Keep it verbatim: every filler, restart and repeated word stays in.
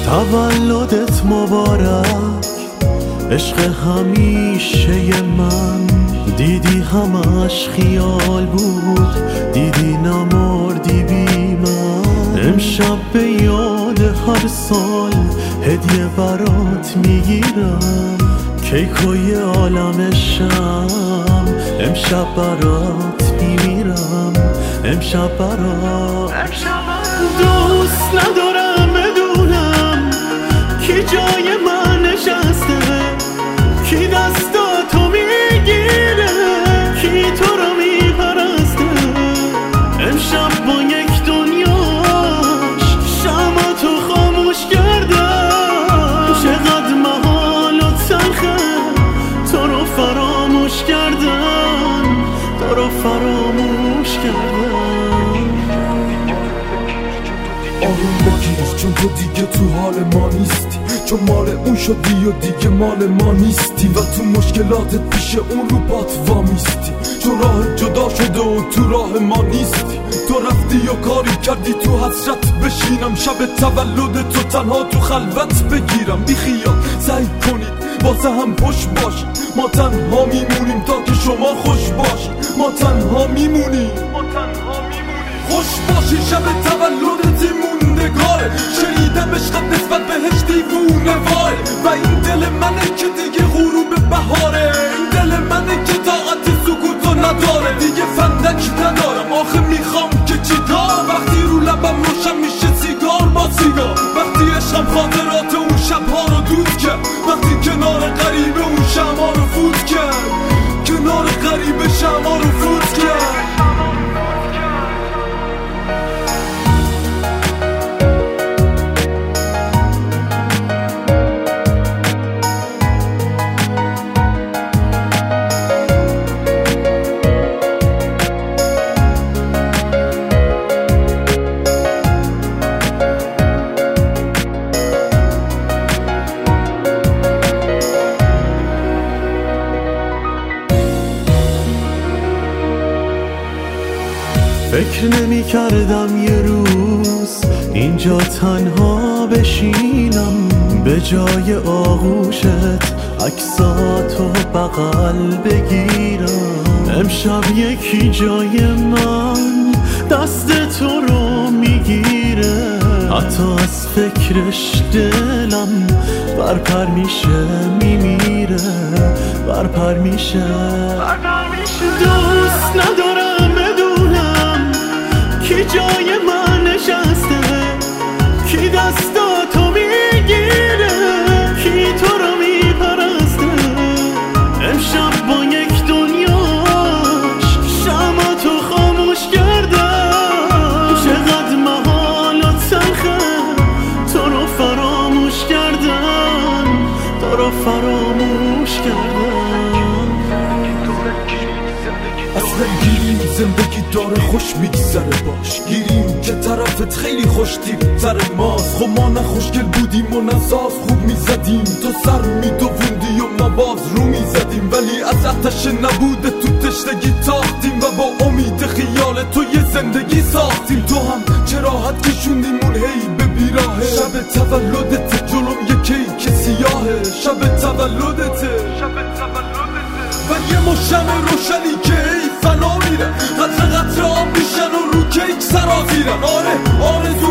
تولدت مبارک عشق همیشه من، دیدی همش خیال بود، دیدی نمردی بی من. امشب به یاد هر سال هدیه برات میگیرم، کیکوی عالم شم امشب برات میمیرم، امشب برات. دوست ندارم بدونم کی جای من نشسته، کی دستاتو میگیره، کی تو رو میپرسته. امشب با یک دنیاش شمعتو خاموش کردم، چقدر محال و تلخه تو رو فراموش کردم، تو رو فراموش کردم. آروم بگیر چون تو دیگه تو حال ما نیستی، چون مال اون شدی و دیگه مال ما نیستی، و تو مشکلاتت پیش اون رو بات وامیستی، چون راه جدا شده و تو راه ما نیستی. تو رفتی و کاری کردی تو حسرت بشینم، شب تولد تو تنها تو خلوت بگیرم. بی خیال سعی کنید واسه هم خوش باشی، ما تنها میمونیم تا که شما خوش باشی، ما تنها میمونیم خوش باشی. شب تولدت موندگاره، شنیدم عشقت نسبت بهش دیوونه واره، و این دل منه که دیگه غروب بهاره، این دل منه که طاقت سکوتو نداره، دیگه فندک ندارم آخه میخوام که چیکار. وقتی رو لبم روشن میشه سیگار با سیگار، وقتی عشقم خاطرات اون شبها رو دود کرد، وقتی کنار غریبه اون شمع رو فوت کرد، کنار غریبه شمع رو فوت کرد. فکر نمی کردم یه روز اینجا تنها بشینم، به جای آغوشت عکساتو بغل بگیرم. امشب یکی جای من دست تو رو میگیره، حتی از فکرش دلم برپر میشه میمیره، برپر میشه. دوست ندارم بدونم کی جای من نشسته، کی دستاتو میگیره، کی تو رو میپرسته. امشب با یک دنیاش شمعتو خاموش کردم، چقدر محال و تلخه تو رو فراموش کردم، تو رو فراموش کردم. اصلا گیریم زندگی داره خوش میگذره باش، گیریم که طرفت خیلی خوشتیم تر ماست. خب ما نه خوشگل بودیم و نه ساز خوب میزدیم، تو سر میدووندی و ما باز رو میزدیم، ولی از آتش نبوده تو تشنگی تاختیم، و با امید خیال تو یه زندگی ساختیم. تو هم چه راحت کشوندیمون هی به بیراهه، شب تولدت جلوم یه کیک سیاهه، شب تولدته و یه مشم روشنی که ای فنا میره، قطره قطره آب میشن و رو کیک سرازیرن. آره آرزو